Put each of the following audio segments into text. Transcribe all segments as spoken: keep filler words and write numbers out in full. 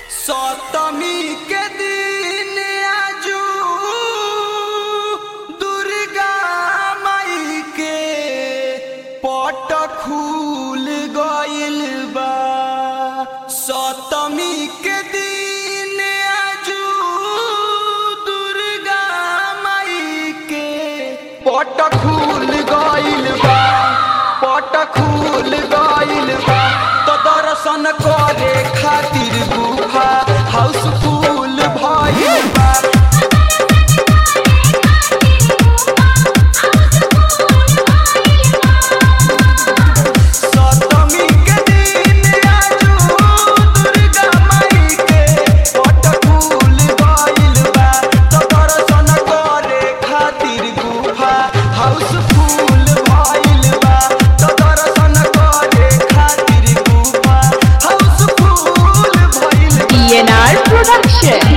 सप्तमी के दिन आजू दुर्गा माई के पट खुल गइल बा। सप्तमी के दिन आजू दुर्गा माई के पट खुल गइल बा। पट खुल गइल बा तो दर्शन करे खातिर गुफा हाउसफुल भइल बा। सप्तमी के दिन आजू दुर्गा माई के पट खुल गइल बा तो दर्शन करे खातिर गुफा हाउसफुल भइल बा। तो दर्शन करे खातिर गुफा हाउसफुल भइल बा। D N R Production।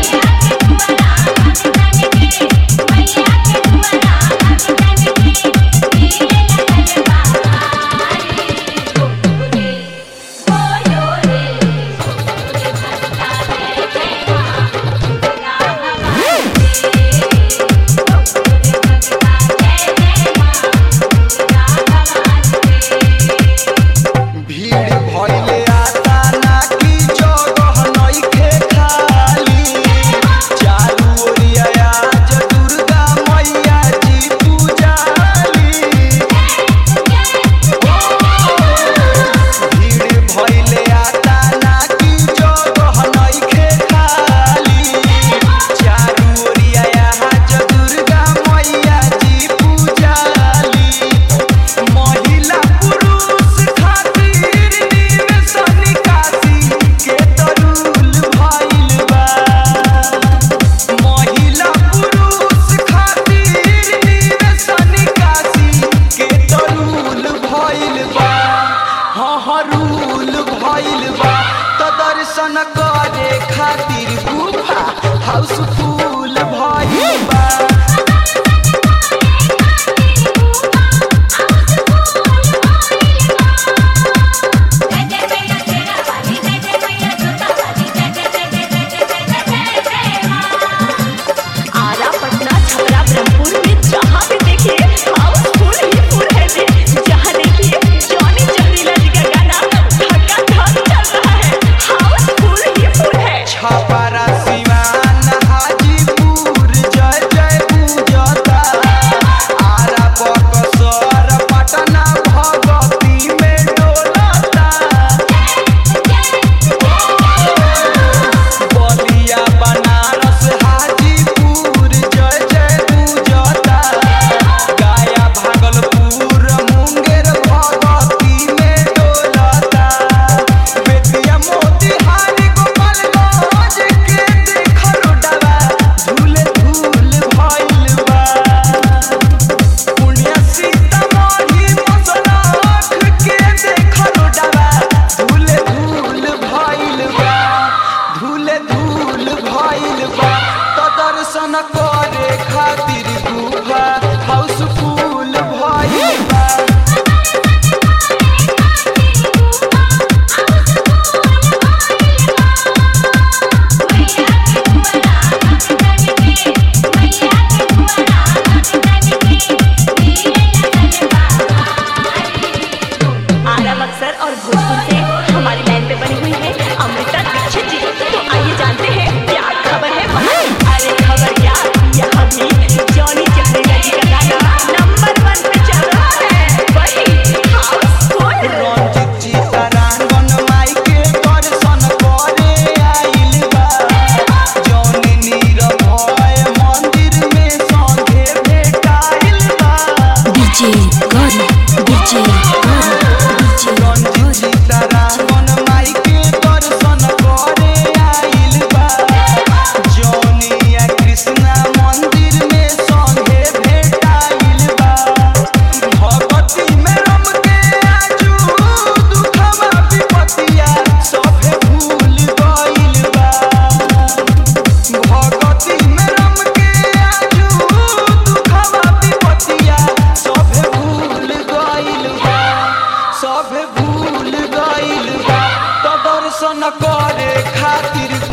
भीड़ भइले आता ना की जगह नइखे खाली। चारू ओरिया आज दुर्गा मैया जी पूजाली। भीड़ भइले आता ना की जगह नइखे खाली। चारू ओरिया आज दुर्गा मैया जी पूजाली। महिला पुरुष खातिर निवेश निकासी के तरुल भइल बा। महिला पुरुष खातिर निवेश निकासी के तरुल भइल बा। हाँ हरूल भइल बा तो दर्शन करे खातिर गुफा हाउसफुल भइल बा। आरा पटना छपरा ब्रह्मपुर में जहाँ भी देखिए हाउसफुल ही फुल है जी। जहाँ देखिए जॉनी जहरीला जी का गाना धक्का धक चल रहा है। हाउसफुल ही फुल है। छपरा सिवान हाजीपुर जय जय पूजता। आरा बक्सर पटना भगती में डोलता। बलिया बनारस हाजीपुर जय जय पूजता। गया भागलपुर मुंगेर भगती में डोलता। बेतिया मोतिहारी गोपालगंज के देख रोडवा धूल धूल भइल बा। पुण्य सीतामढ़ी मसनाख के देख रोडवा धूल धूल भइल बा। धूल धूल भइल बा तो दर्शन करे खातिर गुफा हाउसफुल भइल बा। आरा बक्सर और भोजपुर से हमारी लाइन पे बनी हुई है अमृता दीक्षित जी। तो आइए जानते हैं क्या खबर है वहाँ। अरे खबर क्या, यहाँ भी जॉनी जहरीला जी का गाना नंबर वन पे चल रहा है। वही हाउसफुल। रंजित चितरांगन माई के दर्शन करे आइल बा। जौनी नीरभय मंदिर में संगे भेटाइल बा। DJ Gauri DJ Gauri DJ Ranjit चितरांगन माई के दर्शन करे आइल बा। जौनिया कृष्णा मंदिर में संगे भेटाइल बा। भगती में रम के आजू दुखवा विपतिया सभे भूल गइल बा। भगती में रम के आजू दुखवा विपतिया सभे भूल गइल बा। सभे भूल गइल बा तो दर्शन करे खातिर